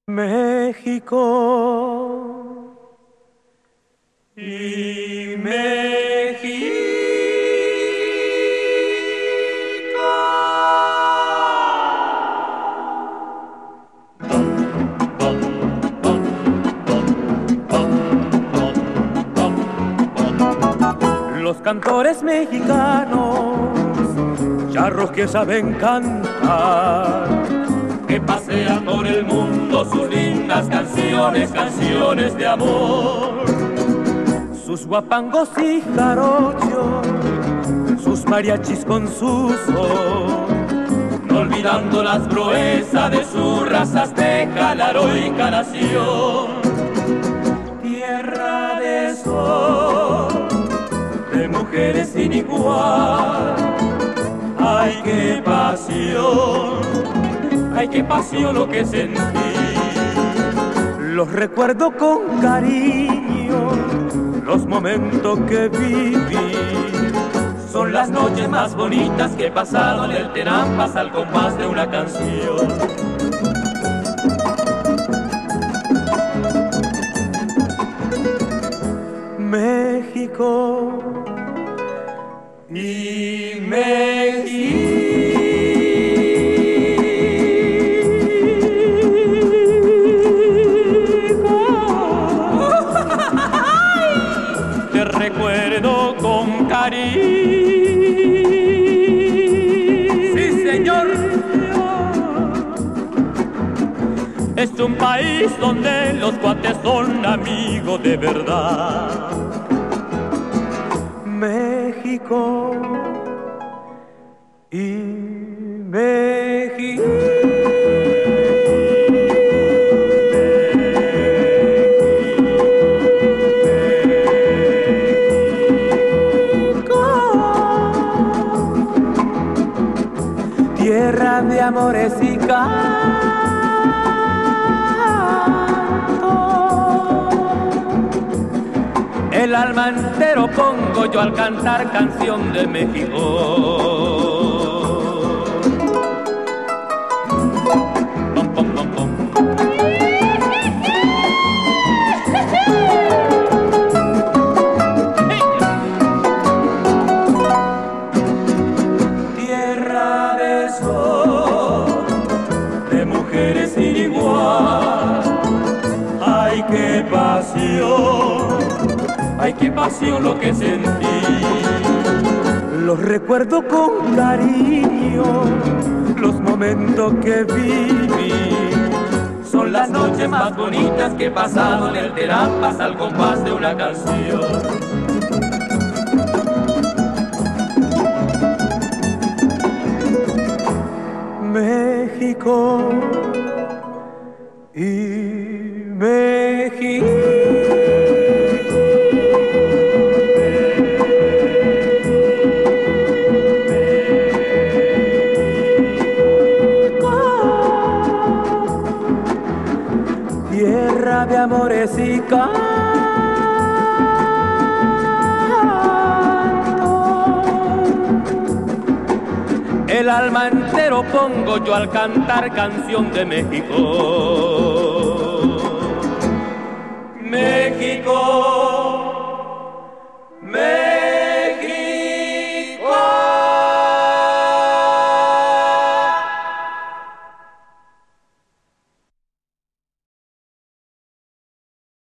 México y México. Los cantores mexicanos, charros que saben cantar, que pasean por el mundo sus lindas canciones, canciones de amor. Sus guapangos y jarochos, sus mariachis con su son, no olvidando las proezas de sus razas azteca, la heroica nación. Tierra de sol, de mujeres sin igual. Ay, qué pasión lo que sentí. Los recuerdo con cariño, los momentos que viví. Son las noches más bonitas que he pasado en el Tenampas al compás de una canción. México y México. Te recuerdo con cariño. Sí, señor. Es un país donde los cuates son amigos de verdad. México y México. Tierra de amores y canto. El alma entero pongo yo al cantar canción de México. Pom, pom, pom, pom. Tierra de sol, de mujeres sin igual. Ay, qué pasión lo que sentí. Los recuerdo con cariño, los momentos que viví. Son las noches más bonitas que he pasado en el Tenampas al compás de una canción. México y México. Tierra de amores y canto. El alma entero pongo yo al cantar canción de México. México.